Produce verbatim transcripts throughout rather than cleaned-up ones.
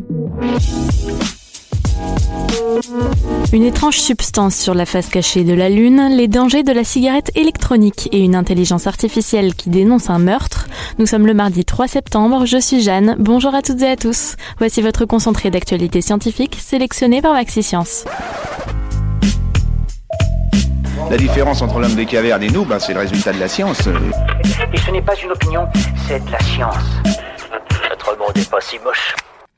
Une étrange substance sur la face cachée de la Lune, les dangers de la cigarette électronique et une intelligence artificielle qui dénonce un meurtre. Nous sommes le mardi trois septembre, je suis Jeanne, bonjour à toutes et à tous. Voici votre concentré d'actualité scientifique sélectionné par Maxi Science. La différence entre l'homme des cavernes et nous, ben, c'est le résultat de la science. Et ce n'est pas une opinion, c'est de la science. Notre monde n'est pas si moche.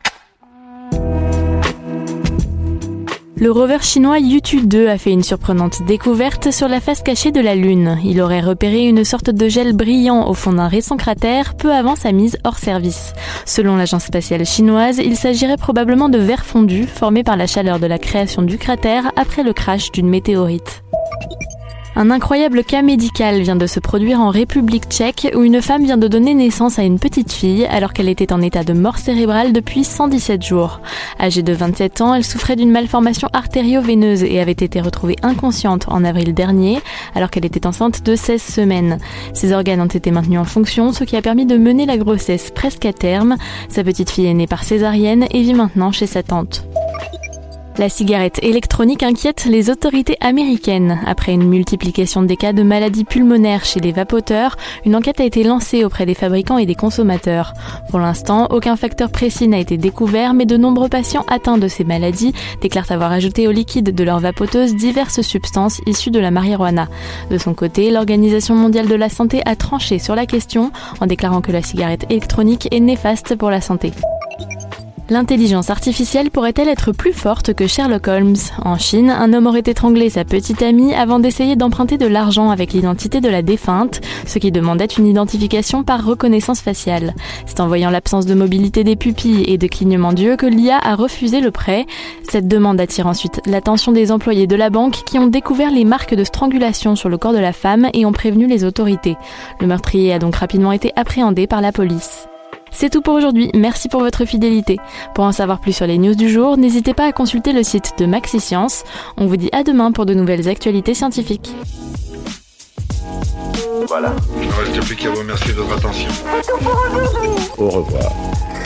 Le rover chinois Yutu deux a fait une surprenante découverte sur la face cachée de la Lune. Il aurait repéré une sorte de gel brillant au fond d'un récent cratère peu avant sa mise hors service. Selon l'agence spatiale chinoise, il s'agirait probablement de verre fondu formé par la chaleur de la création du cratère après le crash d'une météorite. Un incroyable cas médical vient de se produire en République tchèque où une femme vient de donner naissance à une petite fille alors qu'elle était en état de mort cérébrale depuis cent dix-sept jours. Âgée de vingt-sept ans, elle souffrait d'une malformation artério-veineuse et avait été retrouvée inconsciente en avril dernier alors qu'elle était enceinte de seize semaines. Ses organes ont été maintenus en fonction, ce qui a permis de mener la grossesse presque à terme. Sa petite fille est née par césarienne et vit maintenant chez sa tante. La cigarette électronique inquiète les autorités américaines. Après une multiplication des cas de maladies pulmonaires chez les vapoteurs, une enquête a été lancée auprès des fabricants et des consommateurs. Pour l'instant, aucun facteur précis n'a été découvert, mais de nombreux patients atteints de ces maladies déclarent avoir ajouté au liquide de leur vapoteuse diverses substances issues de la marijuana. De son côté, l'Organisation mondiale de la santé a tranché sur la question en déclarant que la cigarette électronique est néfaste pour la santé. L'intelligence artificielle pourrait-elle être plus forte que Sherlock Holmes ? En Chine, un homme aurait étranglé sa petite amie avant d'essayer d'emprunter de l'argent avec l'identité de la défunte, ce qui demandait une identification par reconnaissance faciale. C'est en voyant l'absence de mobilité des pupilles et de clignement d'yeux que l'I A a refusé le prêt. Cette demande attire ensuite l'attention des employés de la banque qui ont découvert les marques de strangulation sur le corps de la femme et ont prévenu les autorités. Le meurtrier a donc rapidement été appréhendé par la police. C'est tout pour aujourd'hui, merci pour votre fidélité. Pour en savoir plus sur les news du jour, n'hésitez pas à consulter le site de Maxi Science. On vous dit à demain pour de nouvelles actualités scientifiques. Voilà. Il ne reste plus qu'à vous remercier de votre attention. Au revoir.